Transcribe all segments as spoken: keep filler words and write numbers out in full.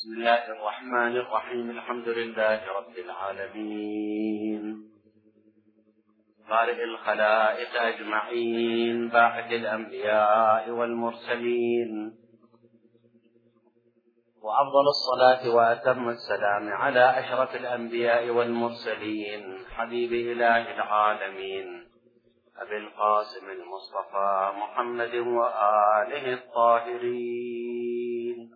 بسم الله الرحمن الرحيم. الحمد لله رب العالمين، خالق الخلائق أجمعين، باعث الأنبياء والمرسلين، وأفضل الصلاة وأتم السلام على أشرف الأنبياء والمرسلين، حبيب إله العالمين أبي القاسم المصطفى محمد وآله الطاهرين.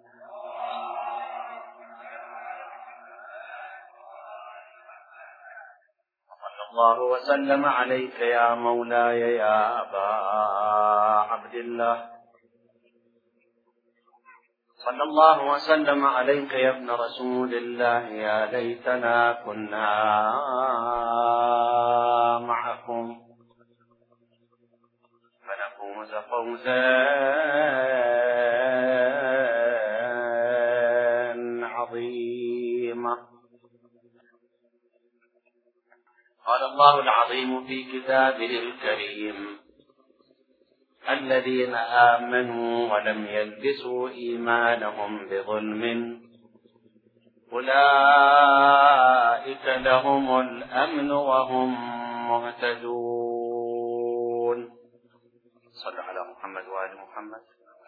صلى الله وسلم عليك يا مولاي يا أبا عبد الله، صلى الله وسلم عليك يا ابن رسول الله، يا ليتنا كنا معكم فنفوز فوزا عظيما. قال الله العظيم في كتابه الكريم: الذين آمنوا ولم يلبسوا إيمانهم بظلم أولئك لهم الأمن وهم مهتدون. صلوا على محمد وآل محمد.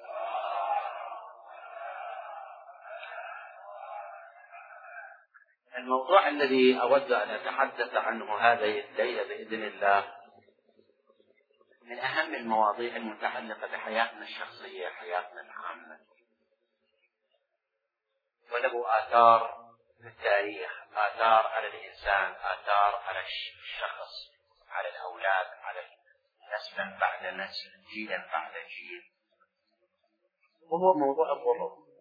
الموضوع الذي أود أن أتحدث عنه هذه الليلة بإذن الله من أهم المواضيع المتعلقة بحياتنا الشخصية، حياتنا العامة، وله آثار في التاريخ، آثار على الإنسان، آثار على الشخص، على الأولاد، على نسلا بعد نسل، جيلا بعد جيل، وهو موضوع الظلم.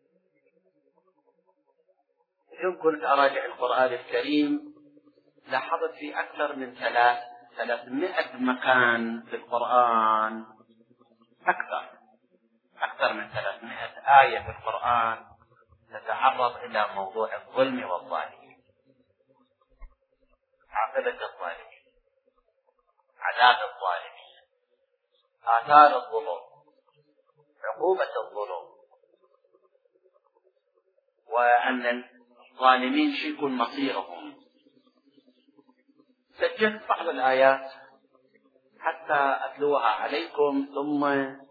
اليوم كنت أراجع القرآن الكريم، لاحظت في أكثر من ثلاث ثلاثمائة مكان في القرآن، أكثر أكثر من ثلاثمائة آية في القرآن تتعرض إلى موضوع الظلم والظالمين، عاقبة الظالمين، عذاب الظالمين، آثار الظلم، عقوبة الظلم، وأن الظالمين شيء مصيرهم. سجلت بعض الآيات حتى أتلوها عليكم، ثم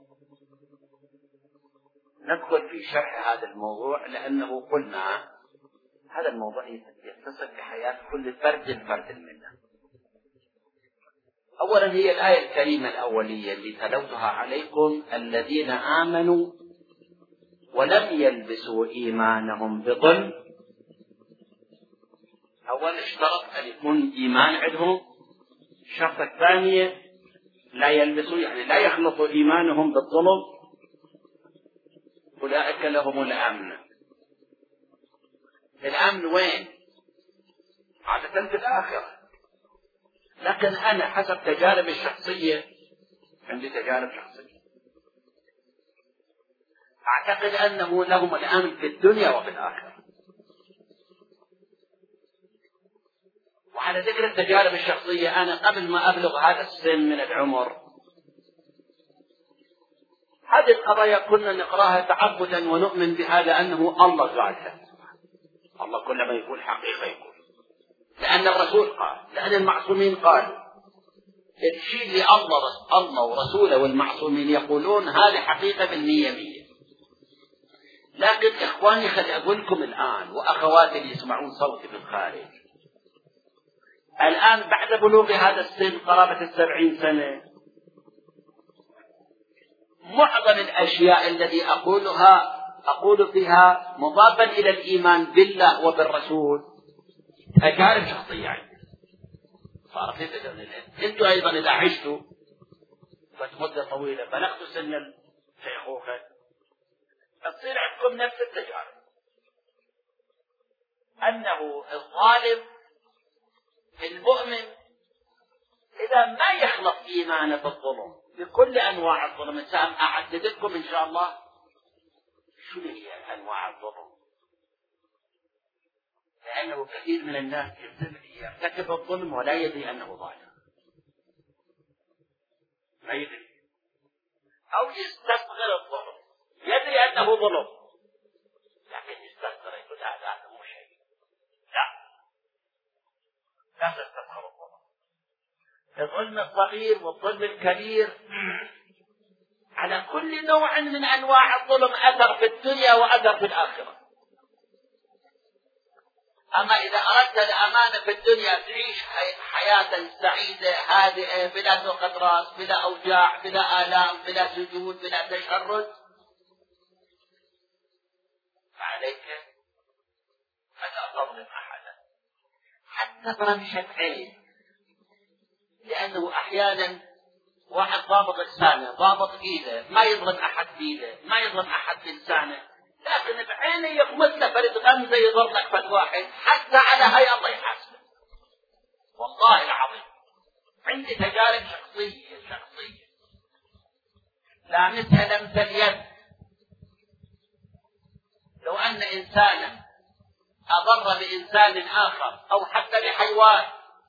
ندخل في شرح هذا الموضوع، لأنه قلنا هذا الموضوع يتصل بحياة كل فرد فرد منا. أولا هي الآية الكريمة الأولية اللي تلوتها عليكم: الذين آمنوا ولم يلبسوا إيمانهم بظلم. أولا اشترط أن يكون إيمان عندهم. الشرط الثانية لا يلبسوا، يعني لا يخلطوا إيمانهم بالظلم. أولئك لهم الأمن. الأمن وين؟ عادة في الآخرة، لكن أنا حسب تجارب الشخصية، عندي تجارب شخصية، أعتقد أنه لهم الأمن في الدنيا وفي الآخرة. وعلى ذكر التجارب الشخصية، أنا قبل ما أبلغ هذا السن من العمر، هذه القضايا كنا نقراها تعبدا ونؤمن بها، لأنه الله قالها. الله كل ما يقول حقيقة يقول، لأن الرسول قال، لأن المعصومين قالوا. الشيء اللي الله الله ورسوله والمعصومين يقولون هذه حقيقة بالمية مية. لكن إخواني، خلي أقول لكم الآن، وأخواتي اللي يسمعون صوتي في الخارج، الآن بعد بلوغ هذا السن قرابة السبعين سنة، معظم الأشياء التي أقولها أقول فيها مضافا إلى الإيمان بالله وبالرسول تجارب شخصية عندي. صارت أنتم أيضا إذا عشتوا مدة طويلة بلغتوا سن الشيخوخة، تصير عندكم نفس التجارب، أنه الظالم المؤمن إذا ما يخلط إيمانه بالظلم بكل أنواع الظلم. سأعدد لكم إن شاء الله شو هي أنواع الظلم، لأنه كثير من الناس يرتكب الظلم ولا يدري أنه ظالم، ما يدري، أو يستصغر الظلم، يدري أنه ظلم لكن يستصغر الظلم الصغير والظلم الكبير، على كل نوع من أنواع الظلم أثر في الدنيا وأثر في الآخرة. أما إذا أردت الأمانة في الدنيا تعيش حياة سعيدة هادئة بلا سوء راس، بلا أوجاع، بلا آلام، بلا سجود، بلا تشرد، فعليك ألا تظلم أحدا حتى برمشة عين، لأنه أحيانا واحد ضابط لسانه ضابط إيده ما يظلم أحد بإيده، ما يظلم أحد بلسانه، لكن بعينه يغمز له فرد غمزة يضر لك فرد واحد، حتى على هاي الله يحاسبه. والله العظيم عندي تجارب شخصية شخصية لامسها لمس اليد. لو أن إنسانا أضر بإنسان آخر أو حتى بحيوان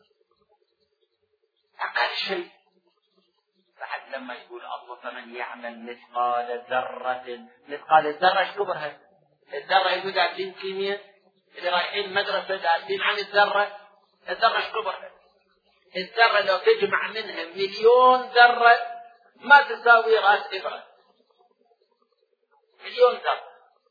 أقل شيء، بعد لما يقول الله فمن يعمل مثقال ذرة، مثقال الذرة ايش كبرها؟ الذرة يقول دارسين كيمياء اللي رايحين مدرسة دارسين عن الذرة، الذرة ايش كبرها؟ الذرة لو تجمع منها مليون ذرة ما تساوي رأس إبرة، مليون ذرة.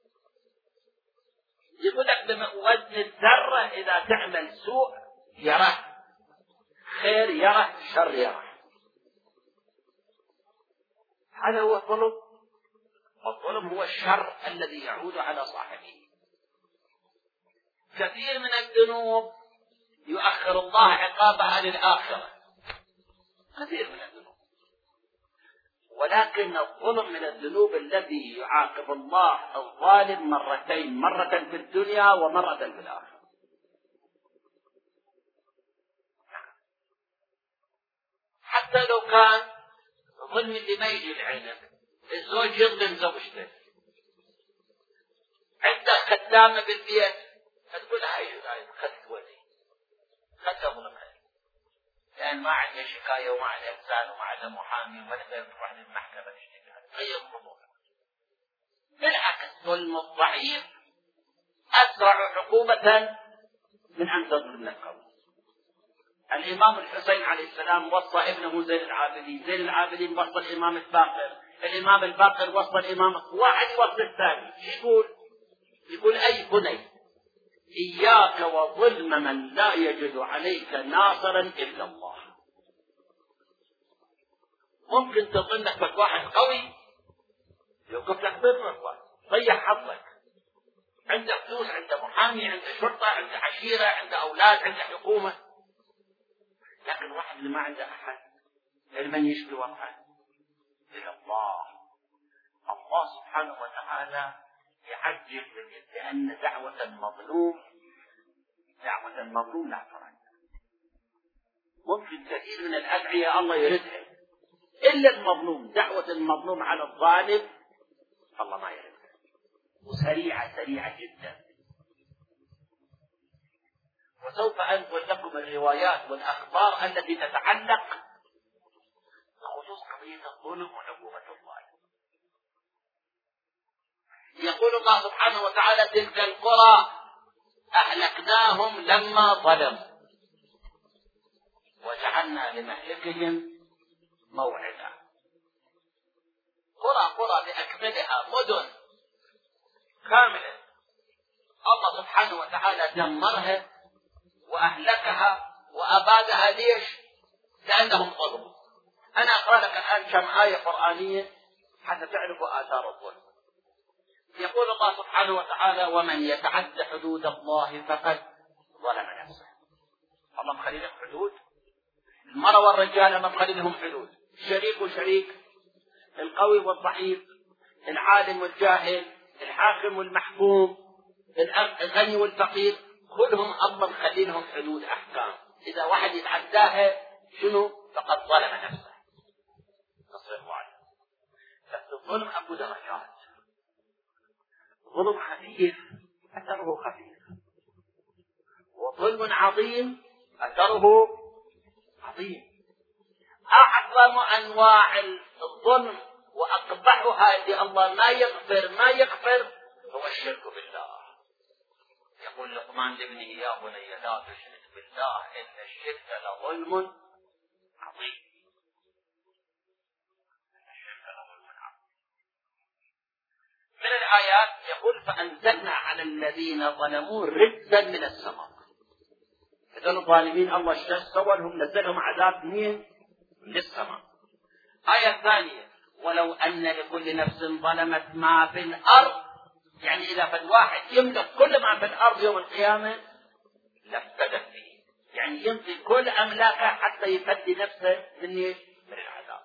يقول لك بوزن الذرة إذا تعمل سوء يراه، خير يراه، شر يراه. هذا هو الظلم. الظلم هو الشر الذي يعود على صاحبه. كثير من الذنوب يؤخر الله عقابها للآخرة، كثير من الذنوب، ولكن الظلم من الذنوب الذي يعاقب الله الظالم مرتين، مرة في الدنيا ومرة في الآخرة. حتى لو كان ظلم اللي ما يجي العنب، الزوج يظلم زوجته، عندك خدامة بالبيت تقول هاي هاي خذت ولي خذت ظلمها، لأن ما عنده شكاية وما عنده إنسان وما عنده محامي ولا تروح للمحكمة تشتكي، غير الظلم. بالعكس ظلم الضعيف أسرع عقوبة من أن تظلم القوي. الإمام الحسين عليه السلام وصى ابنه زين العابدين، زين العابدين وصى الإمام الباقر، الإمام الباقر وصى الإمام، واحد يوصي الثاني. يقول يقول أي بني إياك وظلم من لا يجد عليك ناصرا إلا الله. ممكن تظنك بك واحد قوي يوقف لك ضرك، ضيع حظك، عنده فلوس، عنده محامي، عنده شرطة، عنده عشيرة، عنده أولاد، عنده حكومة، لكن واحد اللي ما عنده أحد لمن يشكي وضعه إلى الله. الله سبحانه وتعالى يعجل، لأن دعوة المظلوم دعوة المظلوم لا ترد. ممكن كثير من الأدعية الله يردها، إلا المظلوم، دعوة المظلوم على الظالم الله ما يردها، وسريعة سريعة جدا. وسوف أنقل لكم الروايات والأخبار التي تتعلق بخصوص قضية الظلم وعقوبة الظالم. يقول الله سبحانه وتعالى تلك القرى أهلكناهم لما ظلموا وجعلنا لمهلكهم موعدا. قرى قرى بأكملها، مدن كاملة الله سبحانه وتعالى دمرها وأهلكها وأبادها. ليش؟ لأنهم ظلموا. أنا أقرأ لك الآن كم آية قرآنية حتى تعرفوا آثار الظلم. يقول الله سبحانه وتعالى ومن يتعد حدود الله فقد ظلم نفسه. الله مخلي لهم حدود، المرأة والرجال ما مخلي لهم حدود، شريك وشريك، القوي والضعيف، العالم والجاهل، الحاكم والمحكوم، الغني والفقير، كلهم الله مخلي لهم حدود أحكام. إذا واحد يتعداها شنو؟ فقد ظلم نفسه. تصرف عليه. بس الظلم أبو درجات. ظلم خفيف أثره خفيف، وظلم عظيم أثره عظيم. أعظم أنواع الظلم وأقبحها اللي الله ما يغفر ما يغفر هو الشرك بالله. يقول لقمان لابنه يا بني لا تشرك بالله إن الشرك لظلم عظيم. عظيم. من الآيات يقول فأنزلنا على الذين ظلموا رجزا من السماء. هذول الظالمين الله اشتغل سوى لهم نزلهم عذاب منين؟ من السماء. آية ثانية ولو أن لكل نفس ظلمت ما في الأرض، يعني إذا فد واحد يملك كل ما في الأرض يوم القيامة لافتدت به، يعني يمضي كل أملاكه حتى يفدي نفسه من من العذاب.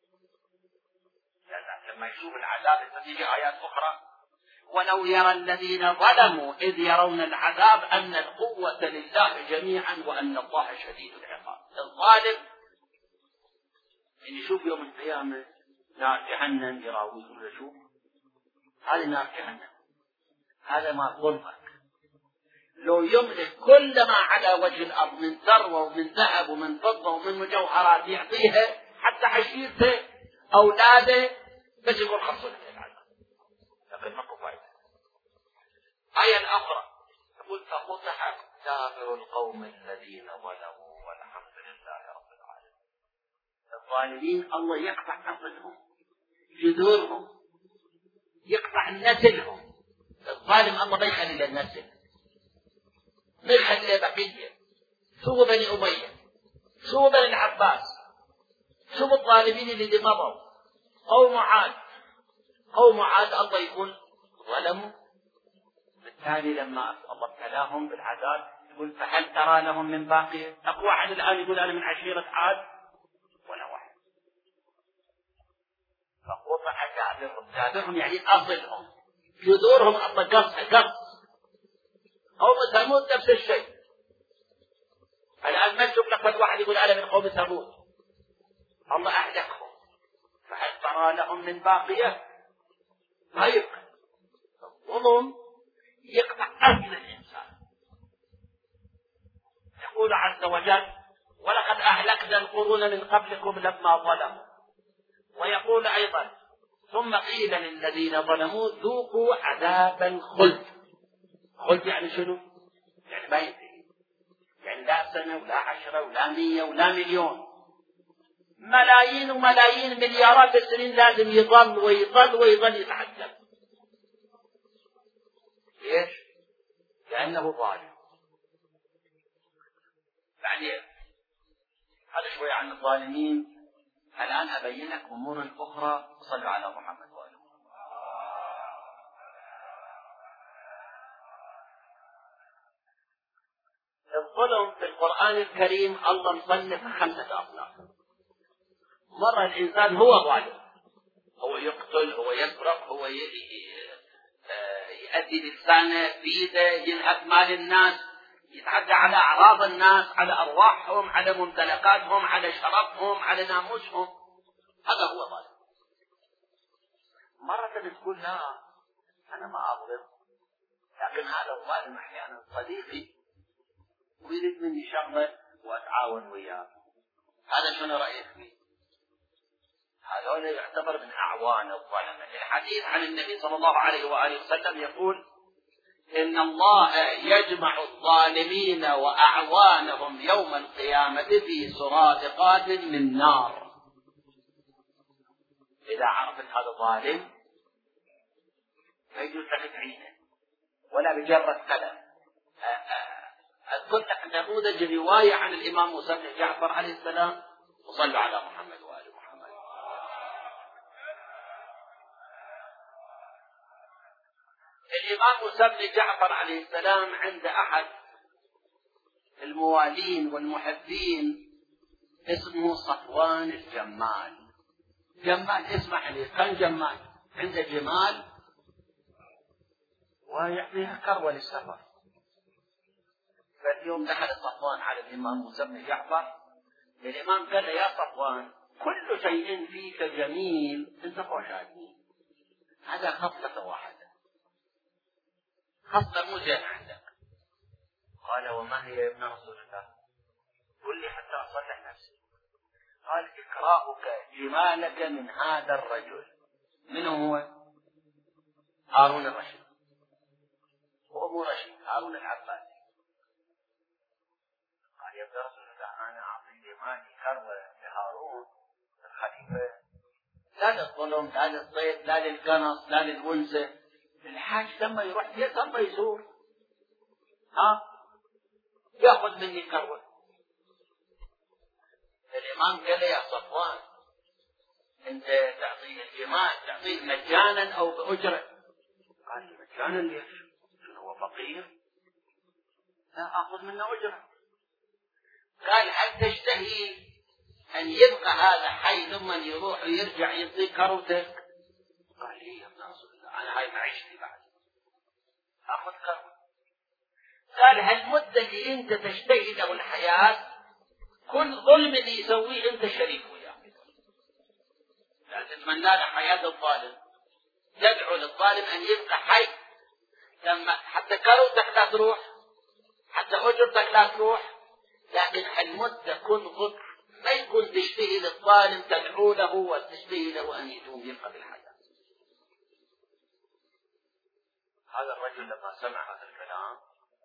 لما يشوف العذاب تجي آيات أخرى ولو يرى الذين ظلموا إذ يرون العذاب أن القوة لله جميعا وأن الله شديد العقاب. الظالم إن يشوف يوم القيامة نار جهنم يراوي يقول شوف هذه نار جهنم، هذا ما ظلمك. لو يملك كل ما على وجه الأرض من ثروة ومن ذهب ومن فضة ومن مجوهرات يعطيها حتى عشيرته أولاده بس يقول خلصوا من العذاب، لكن ما كفاية. آية أخرى يقول فقطع دابر القوم الذين ظلموا والحمد لله رب العالمين. الظالمين الله يقطع أصلهم جذورهم، يقطع نسلهم. الظالم الله ما يخلي له النسل، ما يخلي له بقية. شو بني أمية، شو بني العباس، شو الظالمين اللي مضوا قوم عاد. قوم عاد الله يقول ظلموا، بالتالي لما الله ابتلاهم بالعذاب يقول فهل ترى لهم من باقية؟ أقوى واحد الآن يقول أنا من عشيرة عاد ولا واحد. فقطع دابرهم، دابرهم يعني أصلهم جذورهم الله قص قص. قوم ثمود نفس الشيء. الآن ما تشوف لك واحد يقول أنا من قوم ثمود، الله أهلكهم. فهل ترى لهم من باقية؟ ما يبقى. الظلم يقطع أصل الإنسان. يقول عز وجل ولقد أهلكنا القرون من قبلكم لما ظلموا. ويقول أيضا ثم قيل للذين ظلموا ذوقوا عذاب الخلد. خلد يعني شنو؟ يعني ما ينتهي، يعني لا سنة ولا عشرة ولا مية ولا مليون، ملايين وملايين مليارات السنين لازم يظل ويظل ويظل يتعذب. ليش؟ لأنه ظالم. بعدين هذا شوي عن الظالمين. الآن أبين لك أمور أخرى. صلوا على محمد وآله. الظلم في القرآن الكريم الله مصنف خمسة أصناف. مرة الإنسان هو ظالم، هو يقتل، هو يسرق، هو يؤدي لسانه بيده، ينهب مال الناس، يتعدى على أعراض الناس، على أرواحهم، على ممتلكاتهم، على شرفهم، على ناموسهم. هذا هو ظالم. مرة تقول لا أنا ما أظلم، لكن هذا الظالم أحيانا صديقي ويريد مني شغلة وأتعاون وياه. هذا شنو رأيك فيه؟ هذا يعتبر من أعوان الظلمة. الحديث عن النبي صلى الله عليه وآله وسلم يقول إن الله يجمع الظالمين وأعوانهم يوم القيامة في سرادقات من نار. إذا عرفت هذا ظالم ما يجوز لك تعينه ولا بجرة قلم. أذكر لك نموذج رواية عن الإمام موسى بن جعفر عليه السلام. وصلوا على محمد وآل محمد. الإمام موسى بن جعفر عليه السلام عند أحد الموالين والمحبين اسمه صفوان الجمال. جمال اسمح لي، كان جمال عنده جمال ويعطيها كروة للسفر. فاليوم دخل صفوان على الإمام موسى بن جعفر. الإمام قال له يا صفوان كل شيء فيك جميل انت خوشاتني، هذا خصلة واحدة، خصلة مو زين عندك. قال وما هي يا ابن رسول الله؟ قل لي حتى أصلح نفسي. قال إكراؤك جمالك من هذا الرجل. من هو؟ هارون الرشيد. هو رشيد، هارون العباسي. قال يا ابن رسول الله أنا أعطيك الإيمان كرم لهارون الخليفة لا للظلم لا للصيد لا للقنص لا للونسة. الحاج لما يروح بيت الله يزور ها ياخذ مني كروة. الإمام قال يا صفوان أنت تعطيه الجمال تعطيه مجانا أو بأجرة؟ قال مجانا ليش؟ لأنه هو فقير لا أخذ منه أجرة. قال هل تشتهي أن يبقى هذا حي ثم يروح ويرجع يعطيك كروتك؟ قال لي يا ابن رسول الله أنا هاي معيشتي بعد أخذ كروة. قال هالمدة اللي أنت تشتهي له الحياة كل ظلم اللي يسويه أنت شريك وياه. لا تتمنى له حياة الظالم تدعو للظالم أن يبقى حي لما حتى كروتك لا تروح حتى أجرتك لا تروح. لكن هالمدة كن ظلم ما يكون تشتهي للظالم تدعو له وتشتهي له أن يدوم يبقى بالحياة. هذا الرجل لما سمع هذا الكلام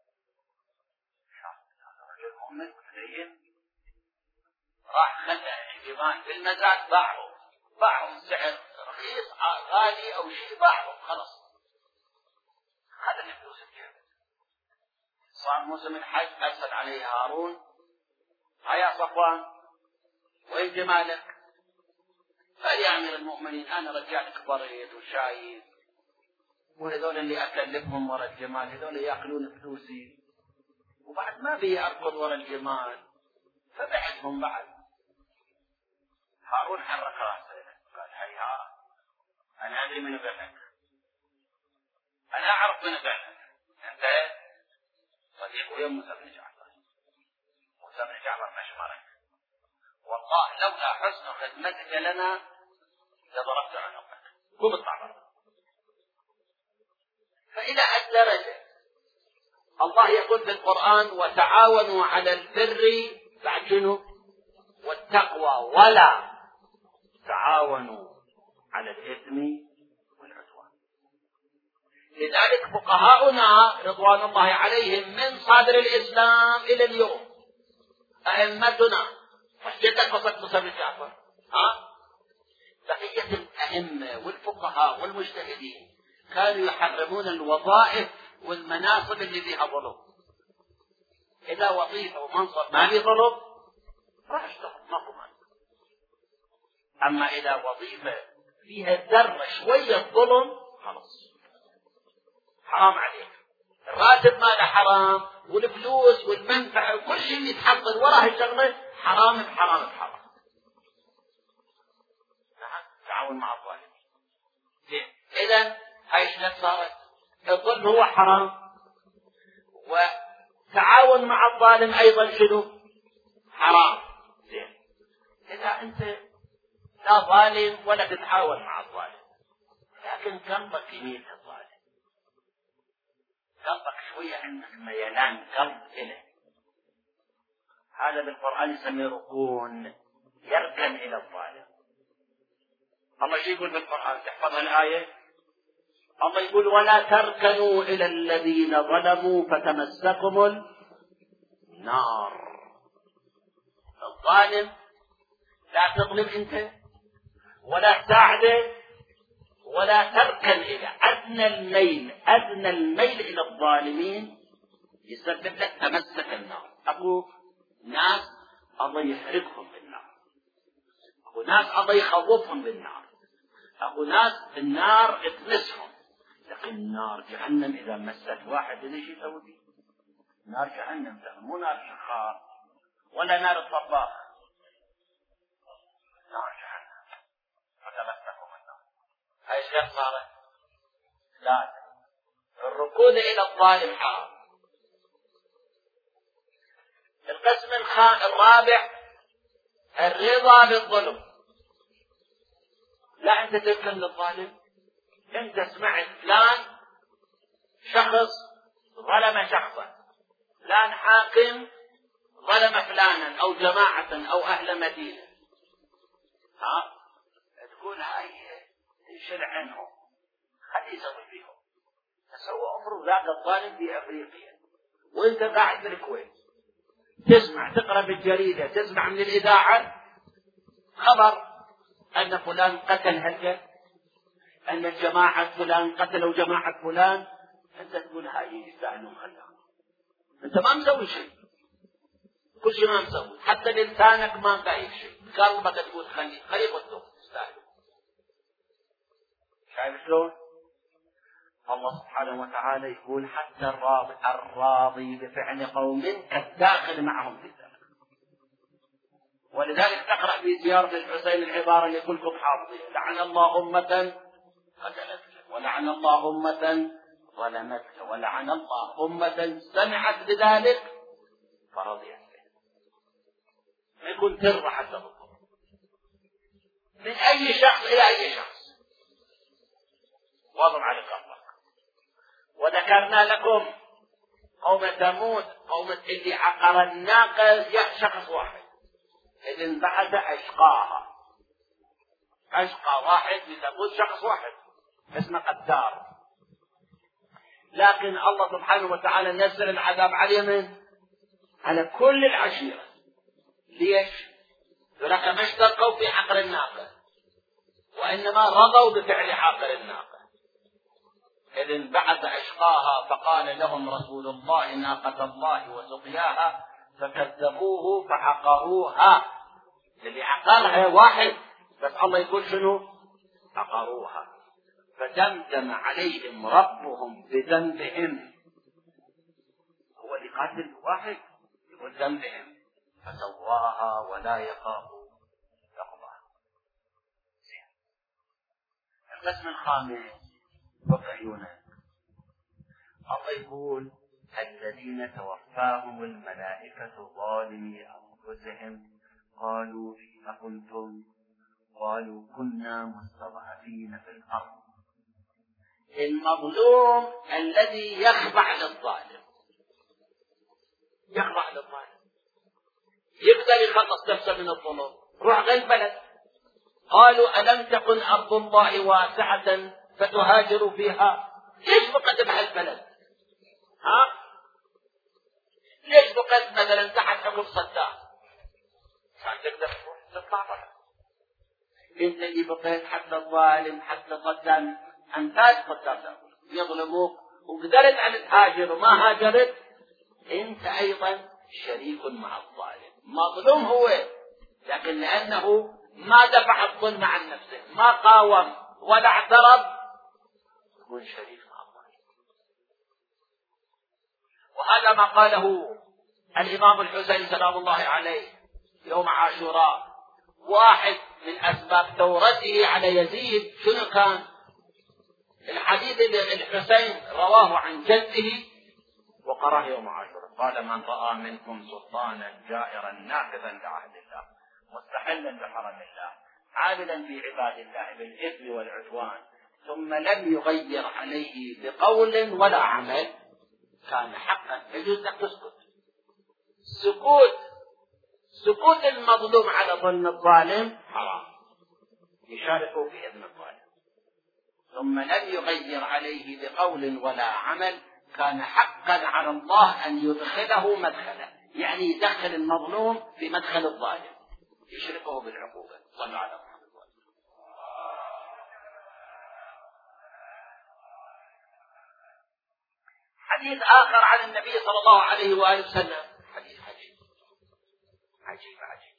هذا الرجل مؤمن متدين راح خلى الجمال في المزاد باعه باعه سعر رخيص غالي أو شيء باعه خلاص هذا الفلوس الجيب. صار موسم الحج أرسل عليه هارون هيا صفوان وين جمالك؟ قال يا أمير المؤمنين أنا رجعت بريد وشايب وهذول اللي أكلفهم ورا الجمال هذول يأكلون فلوسي وبعد ما بي أركض ورا الجمال فبعتهم بعد. هارون حرك رأسه قال هيها أنا أدري من بينك أنا أعرف من بينك أنت صديق ويوم موسى بن جعفر موسى بن جعفر مشمرك والله لولا حسن خدمتك لنا لضربت عنقك قم اطلع برا. فإلى الدرجة الله يقول في القرآن وتعاونوا على البر بعد والتقوى ولا تعاونوا على الإثم والعدوان. لذلك فقهاؤنا رضوان الله عليهم من صدر الإسلام إلى اليوم أئمتنا حجتك وصدق موسى بن جعفر ها بقية الأئمة والفقهاء والمجتهدين كانوا يحرمون الوظائف والمناصب اللي فيها ظلم. إذا وظيفة ومنصب ما في ظلم راح اشتغل ماكو مال. أما إذا وظيفة فيها ذرة شوية ظلم خلاص حرام عليك. الراتب ماله حرام والفلوس والمنفعة وكل شيء اللي يتحصل وراء الشغلة حرام بحرام بحرام. نعم تعاون مع الظالمين. إذن هاي شلون صارت؟ الظلم هو حرام وتعاون مع الظالم أيضا شنو؟ حرام. زين إذا أنت لا ظالم ولا تتعاون مع الظالم لكن قلبك يميل للظالم قلبك شوية عندك ميلان قلب إليه هذا بالقرآن يسميه ركون يركن إلى الظالم. الله شو يقول بالقرآن تحفظ الآية؟ الله يقول ولا تركنوا إلى الذين ظلموا فتمسكم النار. الظالم لا تظلم أنت ولا تساعده ولا تركن إلى أدنى الميل أدنى الميل إلى الظالمين يسبب لك تمسك النار. أبو ناس الله يحرقهم بالنار أبو ناس الله يخوفهم بالنار أبو ناس النار تمسهم. لكن نار جهنم إذا مست واحد ليش يسوي؟ نار جهنم مو نار شخار ولا نار الطباخ نار جهنم فتمسكوا النار. هاي شيء صارت لا الركود إلى الظالم حرام. القسم الرابع الرضا بالظلم. لا أنت تركن للظالم أنت سمعت فلان شخص ظلم شخصا فلان حاكم ظلم فلانا أو جماعة أو أهل مدينة ها تقول هاي انشل عنهم خلي يسوي فيهم تسوى أمره ذاك الظالم في أفريقيا وانت قاعد بالكويت تسمع تقرأ بالجريدة، تسمع من الإذاعة خبر أن فلان قتل هلكة، أن الجماعة فلان قتلوا جماعة فلان، أنت تقول هاي يستاهلون خلاص، أنت ما مسوي شيء، كل شيء ما مسوي، حتى لسانك ما قايل شيء، قلبك تقول خلي خلي قدوم تستاهل. شايف شلون؟ الله سبحانه وتعالى يقول حتى الراضي الراضي بفعل قوم كالداخل معهم في الزمن. ولذلك تقرأ في زيارة الحسين العبارة اللي كلكم حافظين: لعن الله أمة قتلتك، ولعن الله أمة ظلمتك، ولعن الله أمة سمعت بذلك فرضيت به. ما يكون ترى حتى بالضبط من أي شخص إلى أي شخص. واضم على قلبك. وذكرنا لكم قوم ثمود، قوم اللي عقر الناقة شخص واحد، إذ انبعث أشقاها. أشقى واحد لثمود شخص واحد اسمه قدار. لكن الله سبحانه وتعالى نزل العذاب عليهم على كل العشيرة. ليش؟ ذلك ما اشتركوا في عقر الناقة، وإنما رضوا بفعل عقر الناقة. إذ انبعث أشقاها فقال لهم رسول الله ناقة الله وسقياها فكذبوه فعقروها. اللي عقرها واحد بس الله يقول شنو؟ عقروها. فدمدم عليهم ربهم بذنبهم. هو اللي قاتل واحد يقول ذنبهم فسواها ولا يخاف عقباها. القسم الخامس وفي عيونك الله يقول الذين توفاهم الملائكة ظالمي أنفسهم قالوا فيما كنتم قالوا كنا مستضعفين في الأرض. المظلوم الذي يخضع للظالم، يخضع للظالم يقدر يخلص نفسه من الظلم. روح غير البلد، قالوا ألم تكن أرض الله واسعة فتهاجروا فيها. ليش بقت بهالبلد؟ ها؟ ليش بقت مثلا تحت حكم صدام؟ عشان تقدر تطلع برا. انت اللي بقيت حتى الظالم حتى صدام انتاج صدام يظلموك وقدرت ان تهاجر وما هاجرت، انت ايضا شريك مع الظالم. مظلوم هو، لكن لانه ما دفع الظلم عن نفسه، ما قاوم ولا اعترض، يكون شريك مع الظالم. وهذا ما قاله الامام الحسين سلام الله عليه يوم عاشوراء. واحد من اسباب ثورته على يزيد شنو كان؟ الحديث اللي الحسين رواه عن جده وقرأه يوم عاشوراء، قال من رأى منكم سلطانا جائرا ناقضا لعهد الله مستحلا بحرم الله عاملا في عباد الله بالإثم والعدوان ثم لم يغير عليه بقول ولا عمل كان حقا يجوز أن تسكت. سكوت سكوت المظلوم على ظلم الظالم حرام، يشاركوا في إذن الظالم. ثم لم يغير عليه بقول ولا عمل كان حقا على الله أن يدخله مدخله، يعني يدخل المظلوم في مدخل الظالم يشركه بالعقوبة. صلوا على محمد. حديث آخر عن النبي صلى الله عليه وآله وسلم، حديث عجيب عجيب عجيب،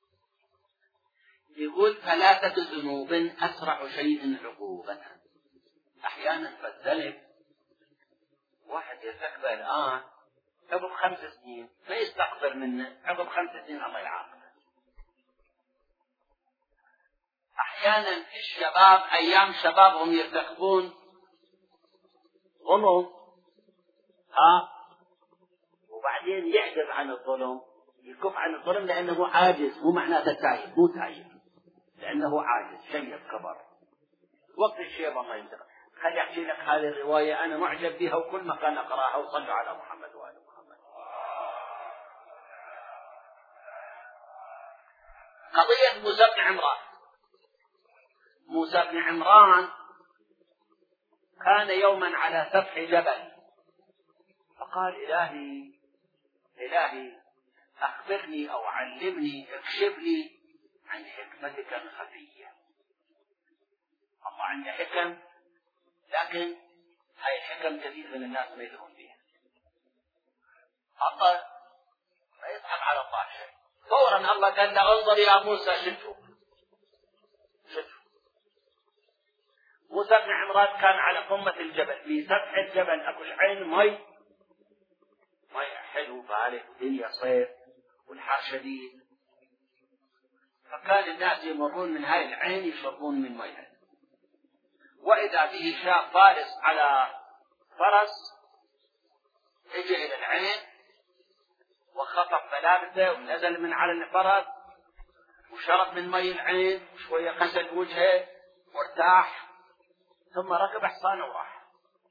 يقول ثلاثة ذنوب أسرع شيء عقوبة. أحيانا فالذنب واحد يرتكبه الآن عقب خمس سنين ما يستغفر منه، عقب خمس سنين الله يعاقبه. أحيانا الشباب أيام شبابهم يرتكبون ظلم، ها، وبعدين يعجز عن الظلم، يكف عن الظلم لأنه عاجز، مو معناته تايب، مو تايب، لأنه عاجز شيء كبر. وقت الشيب الله ينتقل. خلي أحكي لك هذه الرواية أنا معجب بها وكل ما كان أقرأها. وصلوا على محمد وآل محمد. قضية موسى بن عمران. موسى بن عمران كان يوما على سفح جبل فقال إلهي إلهي أخبرني أو علمني اكشف لي عن حكمتك الخفية. الله عنده حكم، لكن هاي الحكم كثير من الناس ما يدرون بها. الله ما يضحك على الله شيء. فورا الله قال له انظر يا موسى شوفوا شوفوا. موسى بن عمران كان على قمة الجبل، في سطح الجبل أكو عين مي مي حلو بارد، الدنيا صيف والحر شديد، فكان الناس يمرون من هاي العين يشربون من ميها. وإذا به شاب فارس على فرس اجى إلى العين وخطف ملابسه ونزل من على الفرس وشرب من مي العين وشوية غسل وجهه وارتاح، ثم ركب حصانه وراح.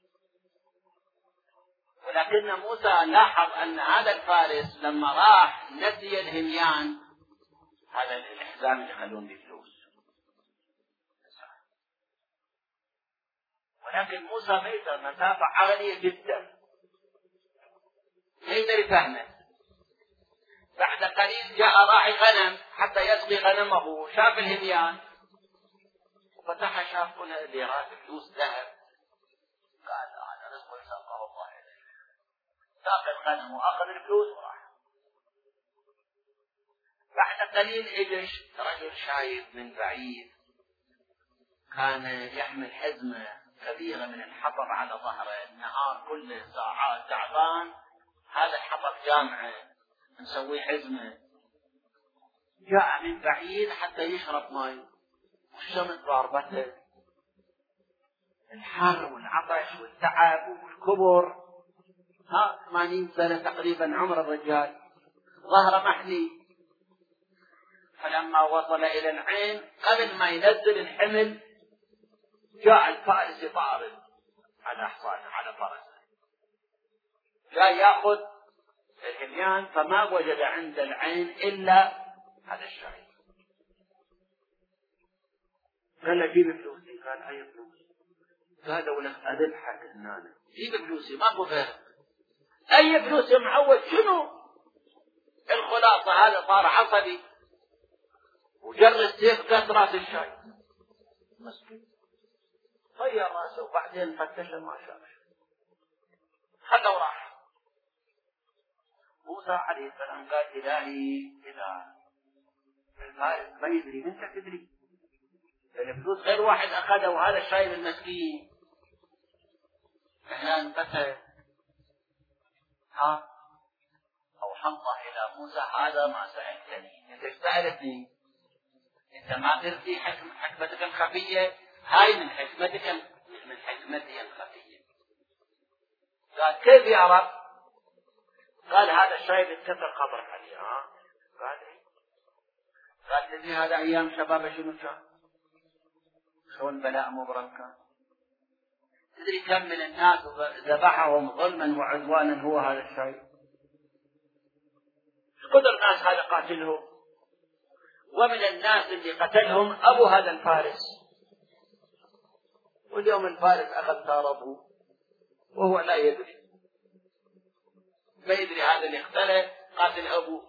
ولكن موسى لاحظ أن هذا الفارس لما راح نسي الهميان، هذا الحزام اللي يخلون به فلوس. ولكن موسى ما يقدر، مسافة عالية جدا ما يقدر يفهمه. بعد قليل جاء راعي غنم حتى يسقي غنمه، شاف الهميان وفتح شاف هنا ليرات فلوس ذهب، قال هذا رزق ساقه الله إليه، ساق الغنم وأخذ الفلوس وراح. بعد قليل اجى رجل شايب من بعيد، كان يحمل حزمة كبيرة من الحطب على ظهره، النهار كله ساعات تعبان، هذا الحطب جامعه نسوي حزمة. جاء من بعيد حتى يشرب ماء والشمس ضاربته، الحر والعطش والتعب والكبر، ها ثمانين سنة تقريبا عمر الرجال، ظهره محني. فلما وصل إلى العين قبل ما ينزل الحمل جاء الفارس يطارد على حصانه على فرسه، جاء يأخذ الهميان، فما وجد عند العين إلا هذا الشيء. قال له جيب فلوسي. قال أي فلوس؟ قال ولك أذبحك هنا، جيب فلوسي ماكو غير. أي فلوس يا معود؟ شنو الخلاصة؟ هذا صار عصبي وجر السيف قص راس الشاي مسكين، طير راسه وبعدين فتش ما شاف، خلى وراح. موسى عليه السلام قال إلهي إذا الفارس ما يدري أنت تدري، الفلوس غير واحد أخذه وهذا الشايب المسكين إحنا انقتل. ها أوحى الله إلى موسى هذا ما سألتني، أنت سألتني، أنت ما ترتي حكمتك الخفية، هاي من حكمتك من حكمتي الخفية. قال كيف يا رب؟ قال هذا الشايب اتكسر خبرك عليه. ها قال ايه؟ قال تدري هذا ايام شباب شنو كان؟ شلون بلاء مبرم كان؟ تدري كم من الناس ذبحهم ظلما وعدوانا هو هذا الشايب؟ قدر الناس هذا قاتلهم، ومن الناس اللي قتلهم ابو هذا الفارس، واليوم الفارس اخذ ثار ابوه وهو لا يدري، ما يدري هذا اللي اختلف قاتل أبوه.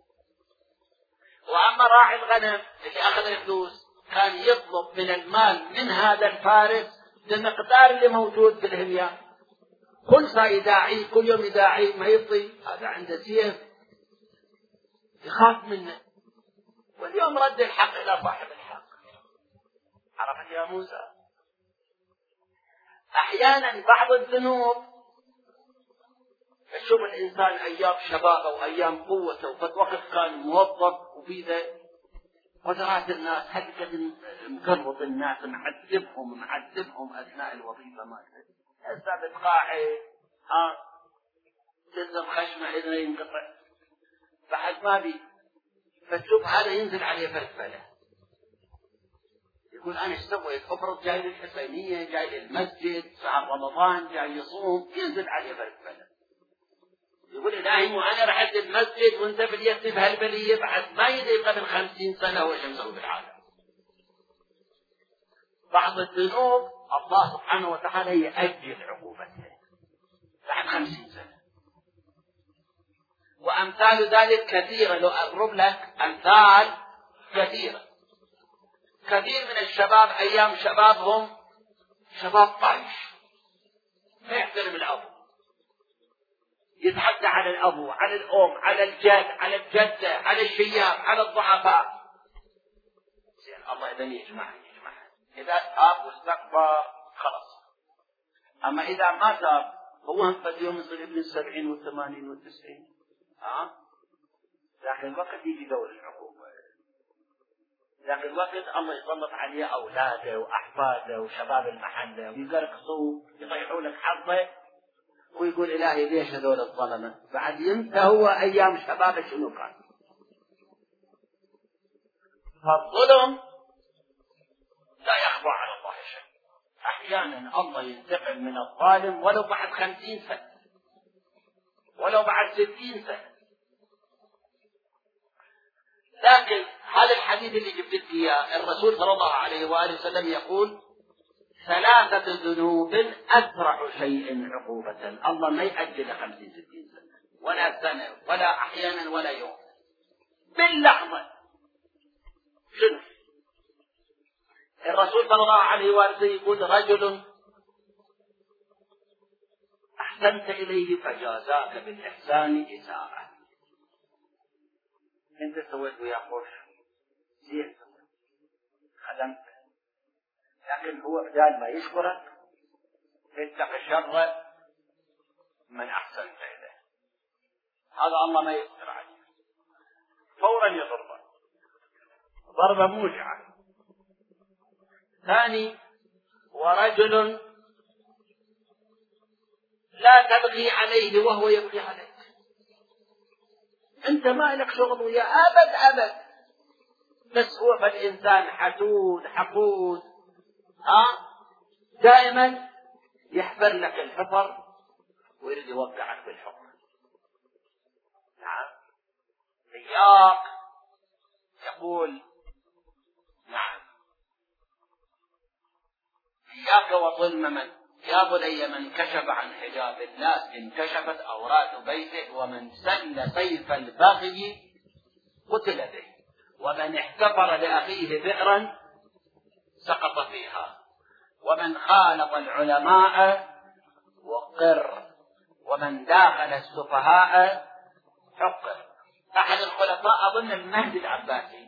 وأما راعي الغنم اللي أخذ الفلوس كان يطلب من المال من هذا الفارس بالمقدار اللي موجود بالهميان، كل ساعة يداعي، كل يوم يداعي ما يطي، هذا عنده سيف يخاف منه. واليوم رد الحق إلى صاحب الحق. عرفت يا موسى؟ أحيانا بعض الذنوب شوف الإنسان أيام شبابه وأيام قوته وفي وقت كان موظف وبيده قدرات الناس، هدك مقرض الناس معذبهم معذبهم أثناء الوظيفة مالته، هسه بتقاعد ها تلزم خشمه إذا ينقطع بعد ما بي، فتشوف هذا ينزل عليه فرفلة يقول أنا ايش سويت؟ افرض جاي للحسينية، جاي للمسجد ساعة رمضان، جاي يصوم، ينزل عليه فرفلة يقول إلهي وأنا رحت المسجد وأنت باليد بهالبلية، بعد ما يدري قبل خمسين سنة وش مسوي بالعالم. بعض الذنوب الله سبحانه وتعالى يأجل عقوبتها بعد خمسين سنة. وأمثال ذلك كثيرة. لو أضرب لك أمثال كثيرة. كثير من الشباب أيام شبابهم شباب طايش، ما يحترم الأب، يتحدى على الأبو، على الأم، على الجد، على الجدة، على الشياب، على الضعفاء. زين الله إذا يجمعهم يجمعهم. إذا تاب واستكبر خلاص. أما إذا ما تاب هو هم قد يوم يصير ابن السبعين والثمانين والتسعين. ها؟ لكن الوقت يجي دور العقوبة. لكن الوقت الله يسلط عليه أولاده وأحفاده وشباب المحلة ويقرقصوا يضيعوا لك حظه ويقول إلهي ليش هذول الظلمة. بعد ينسى هو أيام شبابه شنو كان. فالظلم لا يخفى على الله شيء. أحيانا الله ينتقم من الظالم ولو بعد خمسين سنة ولو بعد ستين سنة. لكن هذا الحديث اللي جبت إياه الرسول صلى الله عليه وآله وسلم يقول ثلاثة ذنوب أسرع شيء عقوبة. الله ما يأجل خمسين ستين سنة ولا سنة ولا أحيانا ولا يوم، باللحظة. شنو الرسول صلى الله عليه وآله وسلم يقول رجل أحسنت إليه فجازاك بالإحسان إساءة. أنت سويت ويا خوش زين خدمت، لكن هو بدال ما يشكرك اتق شر من أحسنت إليه. هذا الله ما يقدر عليه، فورا يضربه ضربة موجعة. ثاني ورجل لا تبغي عليه وهو يبغي عليك. أنت ما لك شغل ويا أبد أبد، بس هو فالإنسان حدود حقود ها دائما يحفر لك الحفر ويريد يوقعك بالحفر. نعم إياك يقول نعم إياك وظلم من يا بني من كشف عن حجاب الناس انكشفت أورات بيته، ومن سل سيف البغي قتل به، ومن احتفر لأخيه بئرا سقط فيها، ومن خالط العلماء وقر، ومن داخل السفهاء حقر. أحد الخلفاء أظن المهدي العباسي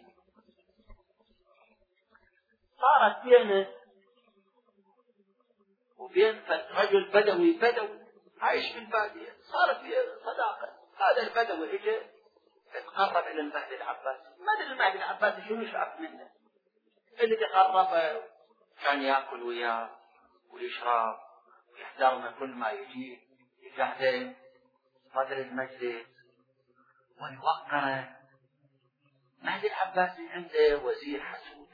صارت بينه وبين رجل بدوي بدوي عايش في البادية، صارت فيه صداقة. هذا البدوي اجى اتقرب الى المهدي العباسي. ما ادري المهدي العباسي شو شاف منه، اللي تقرب كان ياكل وياه ويشرب ويحضرنا كل ما يجي يقعده صدر المجلس ويوقره. المهدي العباسي عنده وزير حسود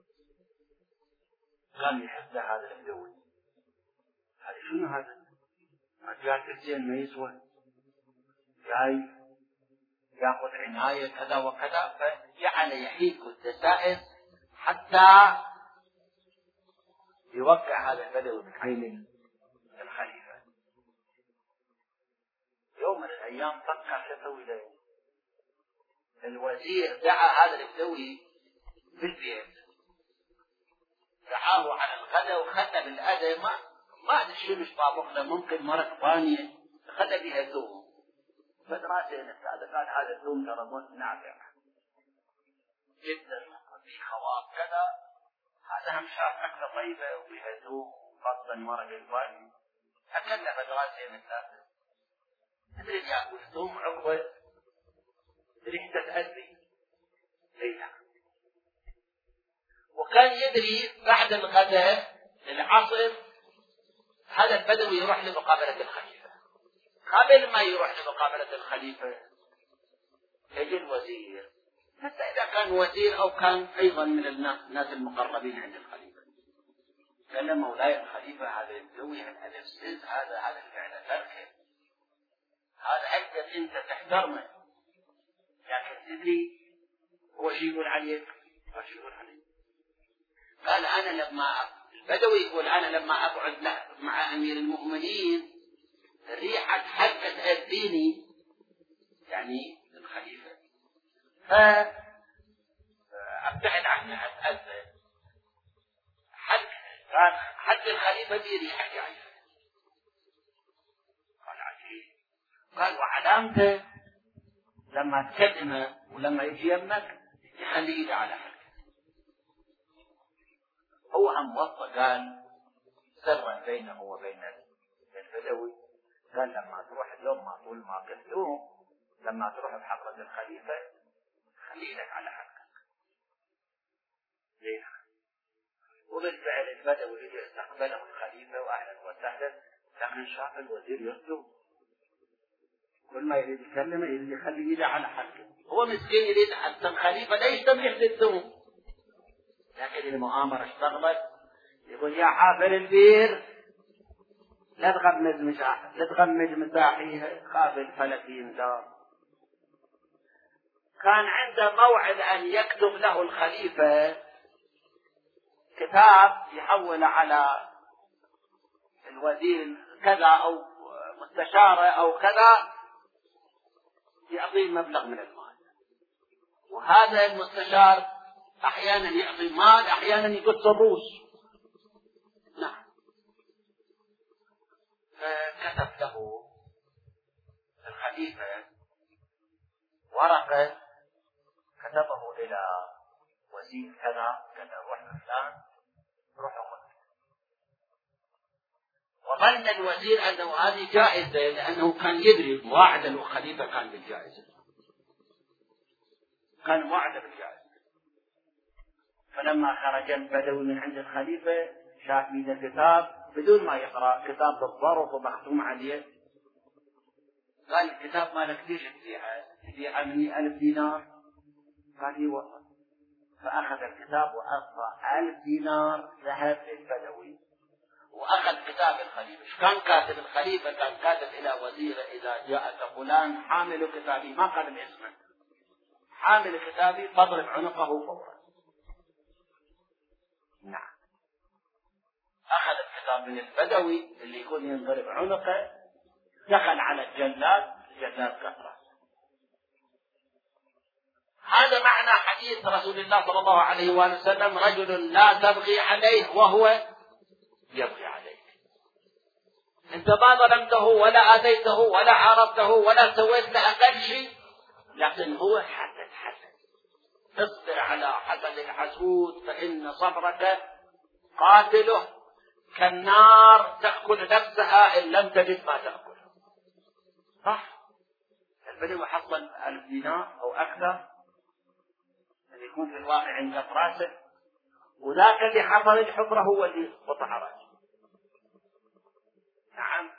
كان يحب هذا البدوي. هذا شنو هذا؟ جاء كرسين ما يسوى، جاي ياخذ عناية كذا وكذا، فجعل يحيك الدسائس حتى يوقع هذا البدوي من عين الخليفة. يوم من الأيام فكر يسوي له الوزير، دعا هذا البدوي بالبيت، دعاه على الغداء وخلى بالأذى ما ما أدري شنو طابخ له، ممكن مرق ثانية خلى بها ثوم. فدراسة هذا قال هذا الثوم ترى نافع جدا في خواب كذا، هذا هم شاف أكلة طيبة وبها ثوم خاصة مرق الثاني أكلنا فدراسة مثل تدري يأكل ثوم عقبة ريحته تأذي ليها. وكان يدري بعد الغداء العصر هذا البدوي يروح لمقابلة الخليفة. قبل ما يروح لمقابلة الخليفة يجي الوزير، حتى إذا كان وزير أو كان أيضا من الناس المقربين عند الخليفة، قال له مولاي الخليفة هذا البدوي هذا السيد هذا هذا الفعل تركه، هذا أجل أنت تحترمه، لكن تدري هو شو يقول عليك؟ هو شو يقول عليك؟ قال أنا لما البدوي يقول أنا لما أقعد مع أمير المؤمنين ريحة حقة تأذيني، يعني فأبتعد عنها أسأل حد كان حد الخليفة بريحة جاية. قال عجيب. قال وعلامته لما تكلمه ولما يجي يمك يخلي إيده على حد. هو هم وصى قال سرا بينه وبين البدوي قال لما تروح اليوم ما طول ما قل يوم لما تروح بحضرة الخليفة خلي لك على حقك. ليه؟ وبالفعل البدوي اللي استقبله الخليفة وأهلا وسهلا لكن شاف الوزير يصدق كل ما يريد يكلمه يريد يخلي إيده على حقه. هو مسكين يريد حتى الخليفة لا يشتبه للثوم. لكن المؤامرة اشتغلت. يقول يا حافر البير لا تغمز مساحي لا تغمز مساحي خاف الفلك ينزار. كان عنده موعد أن يكتب له الخليفة كتاب يحول على الوزير كذا أو مستشاره أو كذا يعطيه مبلغ من المال. وهذا المستشار أحيانا يعطي مال أحيانا يقص الروس. نعم. فكتب له الخليفة ورقة كتبه إلى وزير كذا كذا روح فلان روح خذ. وظن الوزير أنه هذه جائزة لأنه كان يدري موعد الخليفة كان بالجائزة كان موعد بالجائزة. فلما خرج البدوي من عند الخليفة شاف بيده الكتاب بدون ما يقرأ كتاب بالظرف ومختوم عليه. قال الكتاب مالك ليش تبيعه؟ تبيعه مني ألف دينار. قال لي والله. فأخذ الكتاب وأعطى ألف دينار ذهب للبدوي وأخذ كتاب الخليفة. كان كاتب الخليفة كان كاتب إلى وزيره إذا جاءك فلان حامل كتابي ما قال اسمه حامل كتابي فاضرب عنقه فورا. نعم. أخذ الكتاب من البدوي اللي يكون ينضرب عنقه دخل على الجلاد الجلاد كفره. هذا معنى حديث رسول الله صلى الله عليه وآله وسلم رجل لا تبغي عليه وهو يبغي عليك. انت ما ظلمته ولا آذيته ولا عارضته ولا سويت له أقل شيء لكن هو حسد حسد. اصبر على حسد الحسود فإن صبرك قاتله كالنار تأكل نفسها إن لم تجد ما تأكل. صح. البدوي حصل ألف دينار أو أكثر اللي يكون في الواقع عند راسه وذاك اللي حصل الحفرة هو اللي قطع راسه. نعم.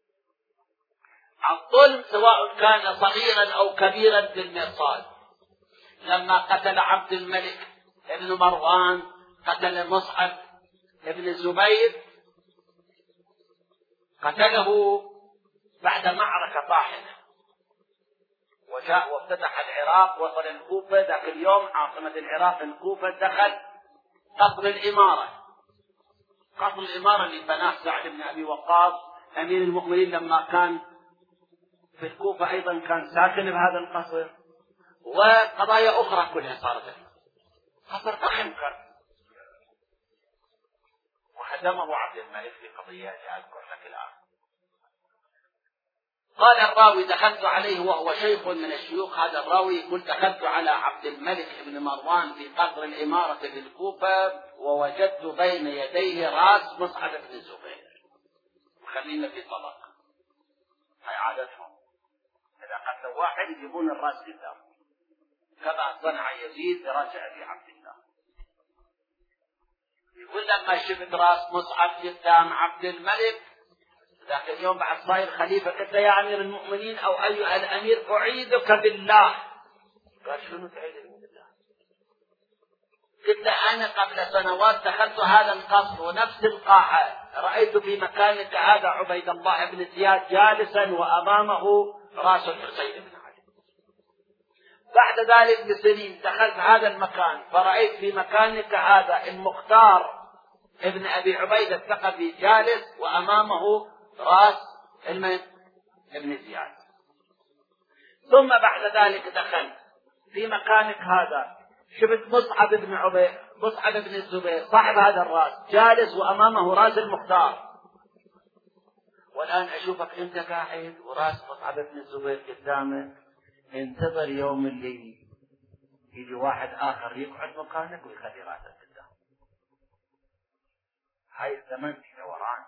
الظلم سواء كان صغيرا أو كبيرا بالمرصاد. لما قتل عبد الملك ابن مروان قتل مصعب ابن الزبير قتله بعد معركة طاحنة وجاء وافتتح العراق وصل الكوفة. ذاك اليوم عاصمة العراق الكوفة دخل قصر الإمارة قصر الإمارة اللي بناه سعد بن أبي وقاص أمير المؤمنين لما كان في الكوفة أيضا كان ساكن بهذا القصر. وقضايا أخرى كلها صارت قصر ضخم كان وهدمه عبد الملك في قضية أذكر لك الآن. قال الراوي دخلت عليه وهو شيخ من الشيوخ. هذا الراوي يقول دخلت على عبد الملك بن مروان في قصر الإمارة في الكوفة ووجدت بين يديه رأس مصعب بن الزبير. خلينا في طبق هاي عادتهم إذا قتلوا واحد يجيبون الرأس قدام كما صنع يزيد برأس أبي عبد الله. يقول لما شفت رأس مصعب قدام عبد الملك ذاك اليوم بعد صاير خليفة قلت يا أمير المؤمنين أو أيها الأمير أعيذك بالله. قال شنو تعيذني بالله؟ قلت أنا قبل سنوات دخلت هذا القصر ونفس القاعة رأيت في مكانك هذا عبيد الله بن زياد جالسا وأمامه رأس الحسين بن علي. بعد ذلك بسنين دخلت هذا المكان فرأيت في مكانك هذا المختار ابن أبي عبيد الثقفي جالس وأمامه رأس ابن زياد. ثم بعد ذلك دخلت في مكانك هذا شفت مصعب بن عبيد مصعب بن الزبير صاحب هذا الراس جالس وأمامه راس المختار، والآن أشوفك أنت قاعد وراس مصعب بن الزبير قدامك. انتظر يوم اللي يجي واحد آخر يقعد مكانك ويخلي راسك قدام. هاي الزمن في دوران.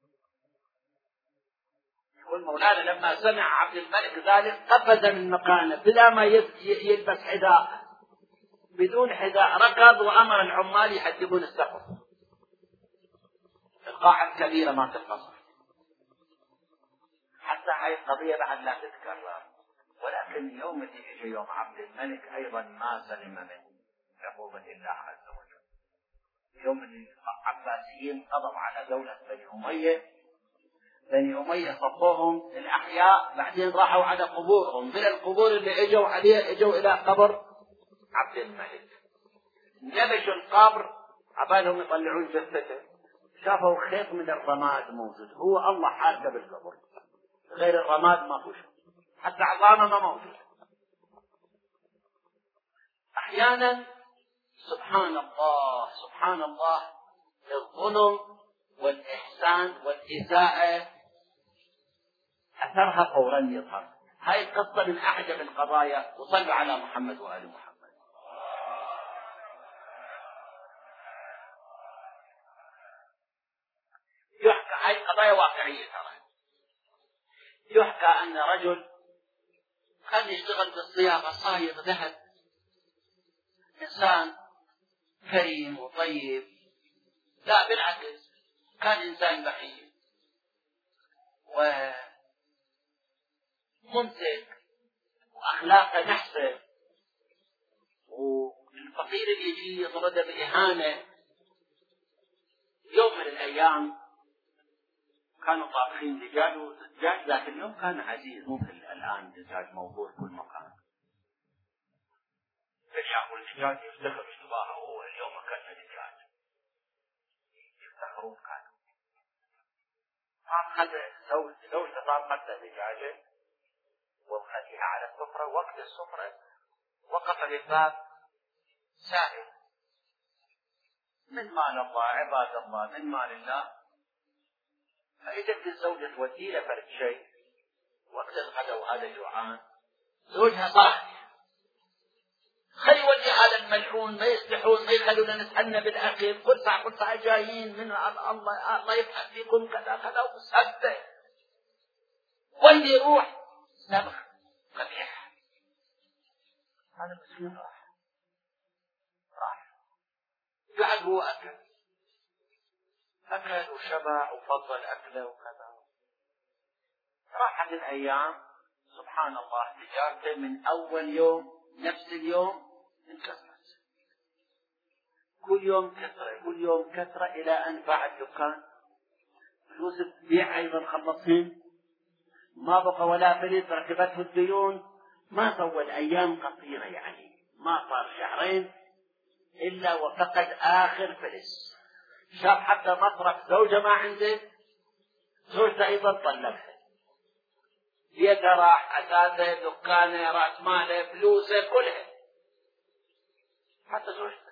يقول مولانا لما سمع عبد الملك ذلك قفز من مكانه بلا ما يلبس حذاء، بدون حذاء ركض وأمر العمال يحدبون السقف. القاعة الكبيرة ما تتقصر. حتى هاي القضية بعد لا تتكرر. ولكن يوم اللي يجي يوم عبد الملك أيضا ما سلم من عقوبة الله عز وجل. يوم اللي العباسيين قضوا على دولة بني أمية، بني أمية صفوهم الأحياء، بعدين راحوا على قبورهم، من القبور اللي اجوا عليها اجوا إلى قبر عبد الملك. نبشوا القبر عبالهم يطلعون جثته، شافوا خيط من الرماد موجود، هو الله حاكى بالقبر، غير الرماد ما فيش، حتى عظامه ما موجود. أحيانا سبحان الله سبحان الله الظلم والإحسان والإساءة أثرها فورا يظهر. هاي القصة من أعجب القضايا، وصلوا على محمد وآل محمد. يحكى هاي قضايا واقعية ترى. يحكى أن رجل كان يشتغل بالصياغة صايغ ذهب، إنسان كريم وطيب، لا بالعكس كان إنسان بخيل وممسك وأخلاقه نحسه، والفقير اللي يجي يطرده بإهانة. يوم من الأيام كانوا طابخين دجاج، والدجاج ذاك اليوم كان عزيز، مو مثل الآن دجاج موجود كل مكان. فيأكل دجاج يفتخر اشتباهه، هو اليوم أكلنا دجاج يفتخرون. كانوا أخذ زوجته طابخت دجاجة وخليها على السفرة. وقت السفرة وقف للباب سائل: من مال الله عباد الله، من مال الله. فإجت الزوجة تودي له فرد شيء، وقت الغداء وهذا جوعان، زوجها صاح: خلي ودي هذا الملعون، ما يستحون، ما يخلونا نتحنى بالأكل، كل ساعة كل ساعة جايين من الله الله يفعل فيكم كذا كذا وسبه، ودي روح سبخ قبيح. هذا مسكين راح راح قعد هو أكل أكل وشبع وفضل أكله وكذا. راحت الأيام، سبحان الله تجارته من أول يوم نفس اليوم انكسرت، كل يوم كثرة كل يوم كثرة إلى أن باع الدكان، فلوس البيع أيضا خلصين، ما بقى ولا فلس، ركبته الديون. ما طول أيام قصيرة، يعني ما صار شهرين إلا وفقد آخر فلس. شاف حتى مصرف زوجة ما عنده، زوجته أيضا طلقها، بيته راح، أساسه، دكانه، رأس ماله، فلوسه كلها، حتى زوجته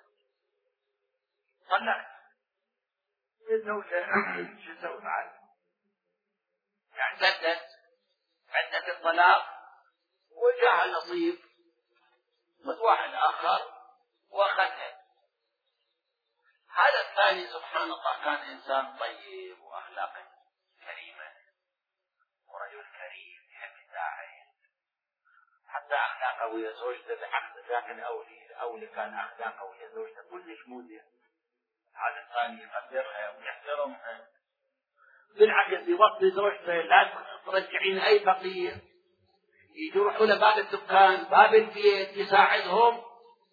طلقت. الزوجة شو سوت عنه؟ اعتدت عدة الطلاق، وجاء نصيب من واحد آخر وأخذها. هذا الثاني سبحان الله كان إنسان طيب وأخلاقه كريمة ورجل كريم يحب الداعي، حتى أخلاقه ويا زوجته بحق ذاك الأولي الأولي كان أخلاقه ويا زوجته كلش مودع. هذا الثاني يقدرها ويحترمها، بالعكس يوصي زوجته: لا ترجعين أي فقير، يروحوا لباب الدكان باب البيت يساعدهم.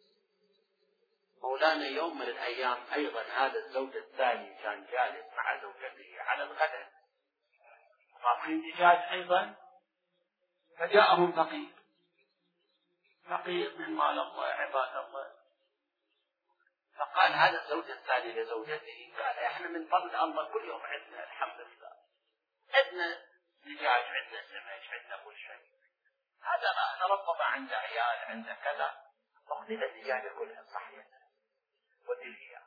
مولانا يوم من الأيام أيضا هذا الزوج الثاني كان جالس مع زوجته على الغداء، طابخين دجاج أيضا، فجاءهم فقير فقير من مال الله عباد الله. فقال هذا الزوج الثاني لزوجته: قال احنا من فضل الله كل يوم عندنا الحمد لله، عندنا دجاج، عندنا سمك، عندنا كل شيء. هذا ما نربط عند عيال، عند كذا، أخذ الدجاجة كلها صحيح والدجاجة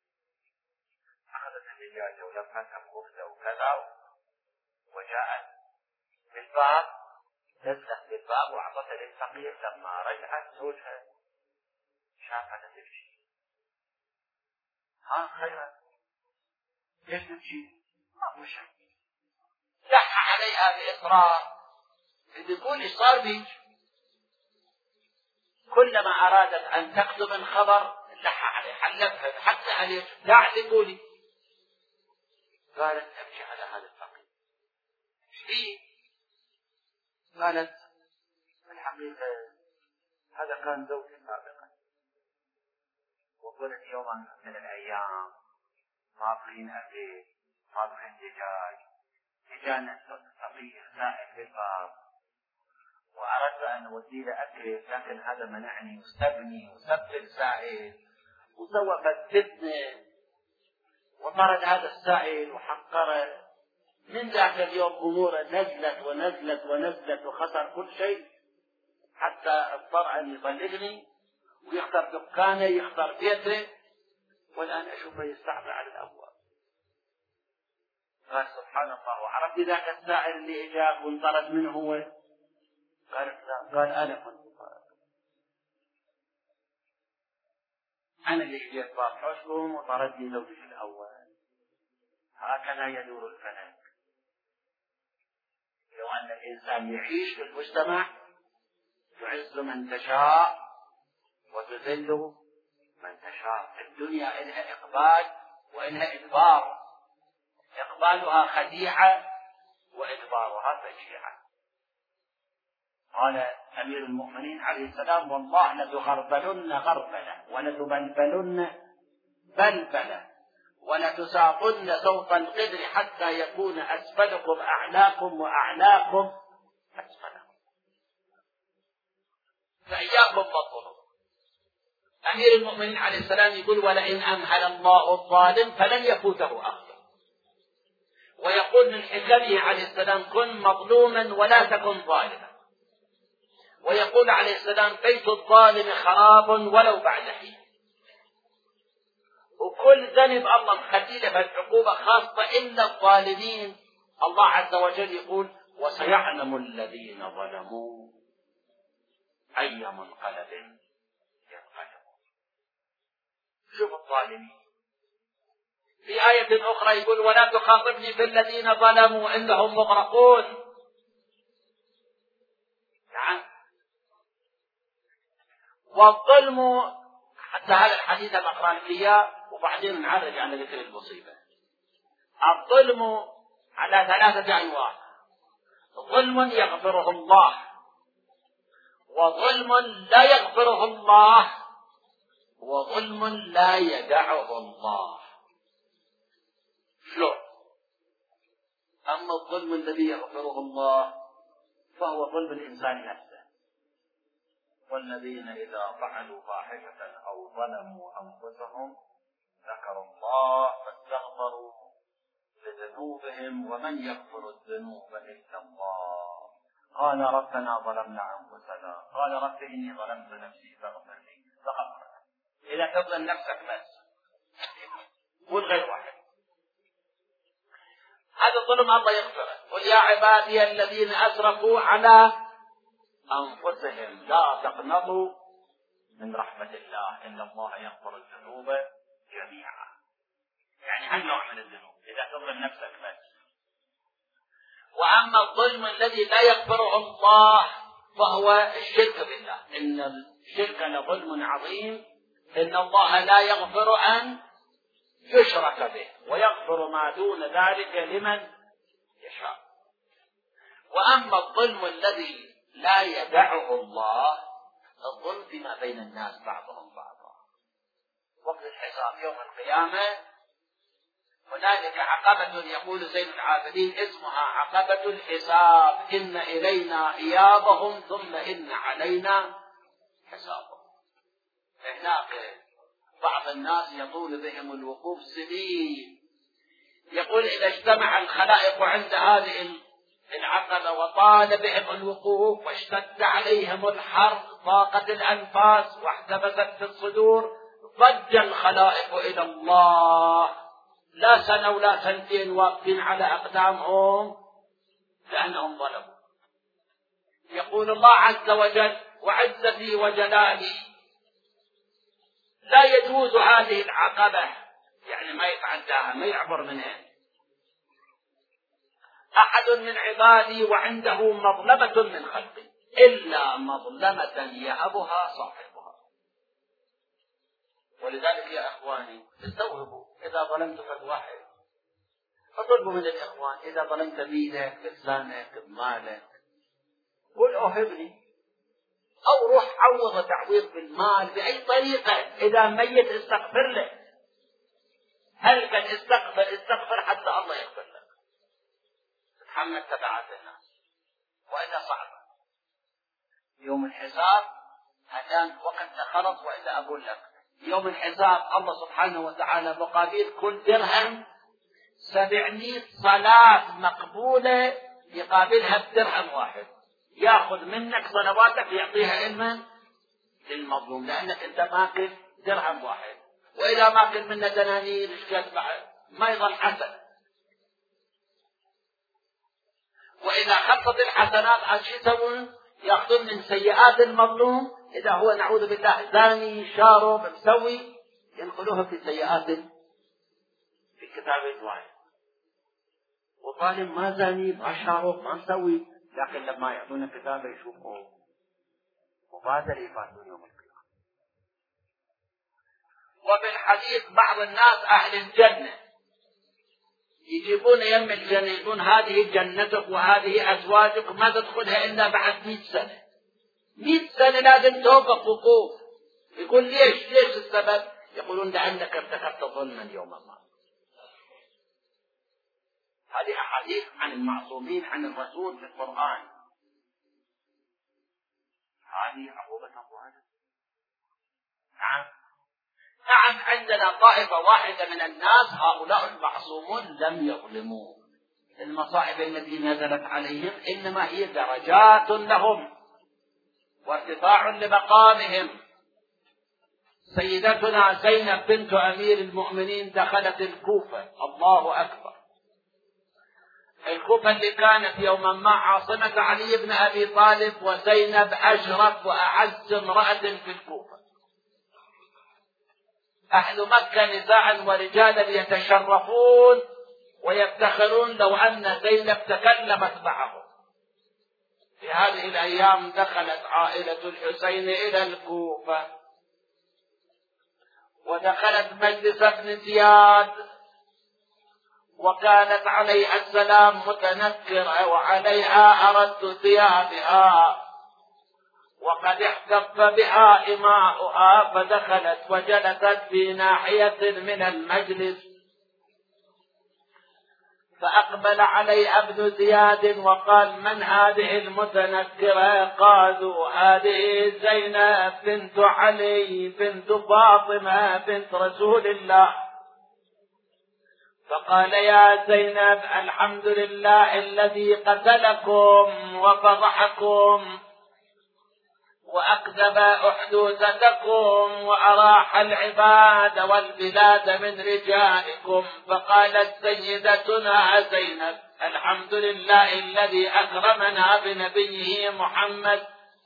أخذت الدجاجة ولفتها بخبزة وكذا وجاءت بالباب، نزلت بالباب وأعطتها للفقير. لما رجعت زوجها شافها تبكي، ها خيرا ليش تبكي؟ ما مش لح عليها بإصرار. يقول ايش صار بيك؟ كلما أرادت أن تكتب الخبر لح عليه، حلفها حتى عليه لا تقولي. قالت أبكي على هذا الفقير. ايش قالت الحقيقة هذا كان زوجي سابقا، وقلت يوما من الأيام ما بغين أكل، ما بغين دجاج، جانا فقير سائل في الباب وأردت أن أودي له أكل، لكن هذا منعني واستبني وسب السائل وسوى فتنة وطرد هذا السائل وحقره. من ذاك اليوم أموره نزلت ونزلت ونزلت وخسر كل شيء، حتى اضطر أن يطلقني ويختار دكانه يختار بيته، والآن أشوفه يستعبى على الأبواب. قال سبحان الله، وعرفت ذاك السائل اللي إجاك وانطرد منه هو؟ قال قال أنا كنت أنا اللي إجيت بارحوشكم وطردني زوجي في الأول. هكذا يدور الفلك. لو أن الإنسان يعيش في المجتمع تعز من تشاء وتذل من تشاء. الدنيا إلها إقبال وإلها إدبار، إقبالها خديعة وإدبارها فجيعة. قال أمير المؤمنين عليه السلام: والله لتغربلن غربلة ولتبلبلن بلبلة ولتساقن سوط القدر حتى يكون أسفلكم أعلاكم وأعلاكم أسفلكم. فإياكم بالظلم. أمير المؤمنين عليه السلام يقول: ولئن أمهل الله الظالم فلن يفوته أخذه. ويقول من حكمه عليه السلام: كن مظلوما ولا تكن ظالما. ويقول عليه السلام: بيت الظالم خراب ولو بعد حين. وكل ذنب الله مخلي له العقوبة خاصة إلا الظالمين. الله عز وجل يقول: وسيعلم الذين ظلموا أي منقلب ينقلبون. شوف الظالمين. في آية أخرى يقول: ولا تخاطبني في الذين ظلموا إنهم مغرقون. نعم. والظلم، حتى هذا الحديث نقرأ إياه وبعدين نعرج على ذكر المصيبة. الظلم على ثلاثة أنواع: ظلم يغفره الله، وظلم لا يغفره الله، وظلم لا يدعه الله. شلون؟ أما الظلم الذي يغفره الله فهو ظلم الإنسان نفسه. والذين إذا فعلوا فاحشة أو ظلموا أنفسهم ذكروا الله فاستغفروا لذنوبهم ومن يغفر الذنوب إلا الله قال ربنا ظلمنا أنفسنا قال رب إني ظلمت نفسي فاغفر لي فغفر له. إذا تظلم نفسك بس والغير واحد، هذا الظلم الله يغفره. قل يا عبادي الذين أسرفوا على أنفسهم لا تقنطوا من رحمة الله إن الله يغفر الذنوب جميعا. يعني هالنوع من الذنوب إذا تظلم نفسك بس. وأما الظلم الذي لا يغفره الله فهو الشرك بالله. إن الشرك لظلم عظيم، إن الله لا يغفر أن يشرك به ويغفر ما دون ذلك لمن يشاء. وأما الظلم الذي لا يدعه الله الظلم فيما بين الناس بعضهم بعضا. وقت الحساب يوم القيامة هنالك عقبة يقول زين العابدين اسمها عقبة الحساب: إن إلينا إيابهم ثم إن علينا حسابهم. هناك بعض الناس يطول بهم الوقوف سنين. يقول: إذا اجتمع الخلائق عند هذه العقبة وطال بهم الوقوف واشتد عليهم الحر، ضاقت الأنفاس واحتبست في الصدور، ضج الخلائق إلى الله، لا سنة ولا سنتين واقفين على أقدامهم لأنهم ظلموا. يقول الله عز وجل: وعزتي وجلالي لا يجوز هذه العقبة، يعني ما يتعداها، ما يعبر منها أحد من عبادي وعنده مظلمة من خلقي إلا مظلمة يهبها صاحبها. ولذلك يا إخواني استوعبوا، إذا ظلمت فد واحد فطلبوا من الإخوان، إذا ظلمت بيدك بلسانك بمالك قل أوهبني، أو روح عوض تعويض بالمال بأي طريقة. إذا ميت استغفر له، هل كان استغفر استغفر حتى الله يغفر لك، تتحمل تبعات الناس. وإذا صعب يوم الحساب، الآن وقت خلص، وإذا أقول لك يوم الحساب الله سبحانه وتعالى مقابل كل درهم سبعمائة صلاة مقبولة يقابلها بدرهم واحد، يأخذ منك صلواتك يعطيها علما للمظلوم، لأنك أنت ماكل درهم واحد. وإذا ماكل منا دنانير اشكال بعد ما يظل حسن. وإذا خلصت الحسنات عاد شو يسوون؟ يأخذون من سيئات المظلوم، إذا هو نعوذ بالله زاني شارب مسوي، ينقلوها في سيئات في كتاب الواحد. وظالم ما زاني ما شارب ما مسوي، لكن لما يعطونا كتابه يشوفوا مبادرة يفاتون يوم القيامة. وبالحديث بعض الناس أهل الجنة يجيبون يم الجنة، يقولون هذه جنتك وهذه أزواجك ما تدخلها إلا بعد مئة سنة. مئة سنة لازم توقف وقوف. يقول ليش؟ ليش السبب؟ يقولون لأنك ارتكبت ظلما يوم ما. هذه أحاديث عن المعصومين عن الرسول في القرآن. هذه عقوبة الله. نعم نعم عندنا طائفة واحدة من الناس هؤلاء المعصومون لم يظلموا. المصائب التي نزلت عليهم إنما هي درجات لهم وارتفاع لمقامهم. سيدتنا زينب بنت أمير المؤمنين دخلت الكوفة، الله أكبر، الكوفة اللي كانت يوما ما عاصمة علي بن أبي طالب، وزينب أشرف وأعز امرأة في الكوفة. أهل مكة نساء ورجالا يتشرفون ويفتخرون لو أن زينب تكلمت معهم. في هذه الأيام دخلت عائلة الحسين إلى الكوفة، ودخلت مجلس ابن زياد، وكانت عليها السلام متنكرة وعليها أرد ثيابها وقد احتف بها إماؤها، فدخلت وجلست في ناحية من المجلس، فأقبل عليها ابن زياد وقال: من هذه المتنكرة؟ قالوا: هذه زينب بنت علي بنت فاطمة بنت رسول الله. فقال: يا زينب الحمد لله الذي قتلكم وفضحكم وأكذب أحدوثتكم وأراح العباد والبلاد من رجالكم. فقالت سيدتنا زينب: الحمد لله الذي أكرمنا بنبيه محمد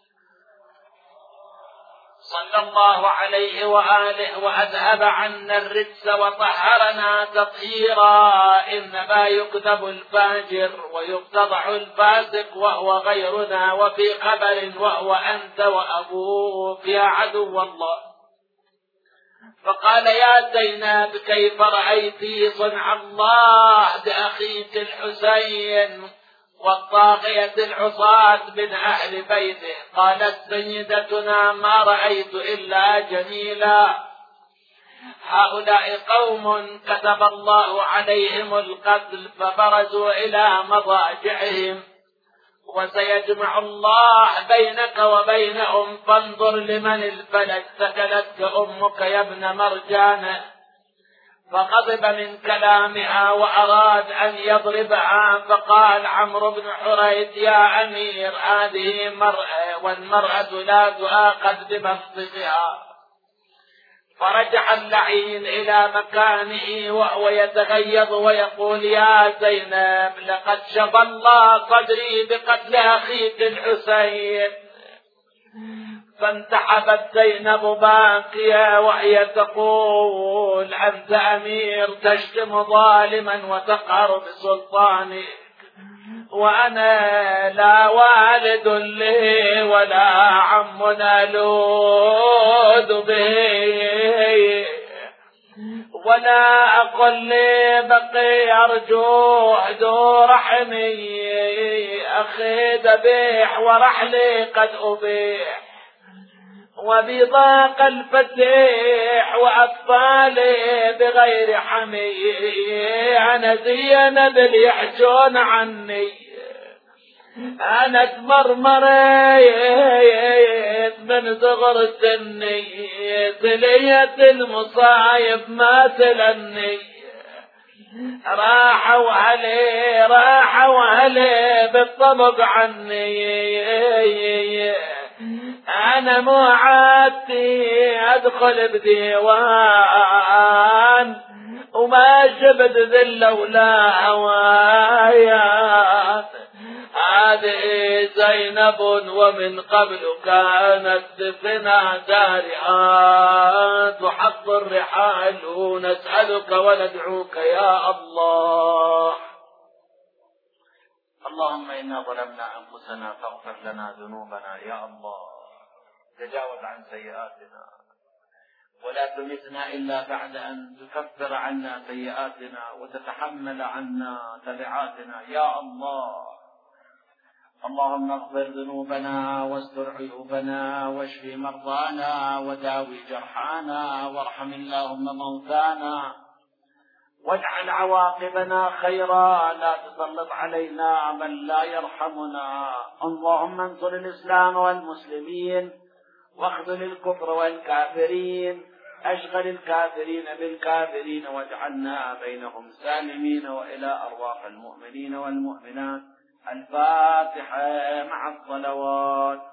صلى الله عليه وآله وأذهب عنا الرجس وطهرنا تطهيرا. إنما يكذب الفاجر ويفتضح الفاسق وهو غيرنا، وفي خبر وهو أنت وأبوك يا عدو الله. فقال: يا زينب كيف رأيت صنع الله بأخيك الحسين والطاغية العصاة من أهل بيته؟ قالت سيدتنا: ما رأيت إلا جميلا. هؤلاء قوم كتب الله عليهم القتل فبرزوا إلى مضاجعهم، وسيجمع الله بينك وبينهم، فانظر لمن الفلك ثكلتك أمك يا ابن مرجانة. فغضب من كلامها وأراد أن يضربها، فقال عمرو بن حريث يا أمير هذه مرأة والمرأة لا تؤاخذ بمسطقها. فرجع اللعين إلى مكانه وهو يتغيظ ويقول يا زينب لقد شفى الله صدري بقتل أخيك الحسين. فانتحبت زينب باكية وهي تقول أنت أمير تشتم ظالما وتقهر بسلطانك، وأنا لا والد لي ولا عم نلوذ به، ولا أقل لي بقي أرجو ذو رحمي أخي ذبيح ورحلي قد أبيح، وبضاق الفتيح وأطفالي بغير حمي، أنا زينب اللي يحجون عني، أنا تمرمريت من صغر سني، تليت المصايب ما تلني، راحوا أهلي راحوا أهلي بالطبق عني، أنا مو عادتي أدخل بديوان وما شبت ذل ولا هوايا، هذه زينب ومن قبل كانت دفنا دارعات وحط الرحال ونسألك وندعوك يا الله. اللهم إنا ظلمنا أنفسنا فاغفر لنا ذنوبنا يا الله، تجاوز عن سيئاتنا ولا تمتنا إلا بعد أن تكفر عنا سيئاتنا وتتحمل عنا تبعاتنا يا الله. اللهم اغفر ذنوبنا واستر عيوبنا واشف مرضانا وداوي جرحانا وارحم اللهم موتانا واجعل عواقبنا خيرا، لا تسلط علينا من لا يرحمنا. اللهم انصر الإسلام والمسلمين واخذل الكفر والكافرين، أشغل الكافرين بالكافرين واجعلنا بينهم سالمين، وإلى أرواح المؤمنين والمؤمنات الفاتحة مع الصلوات.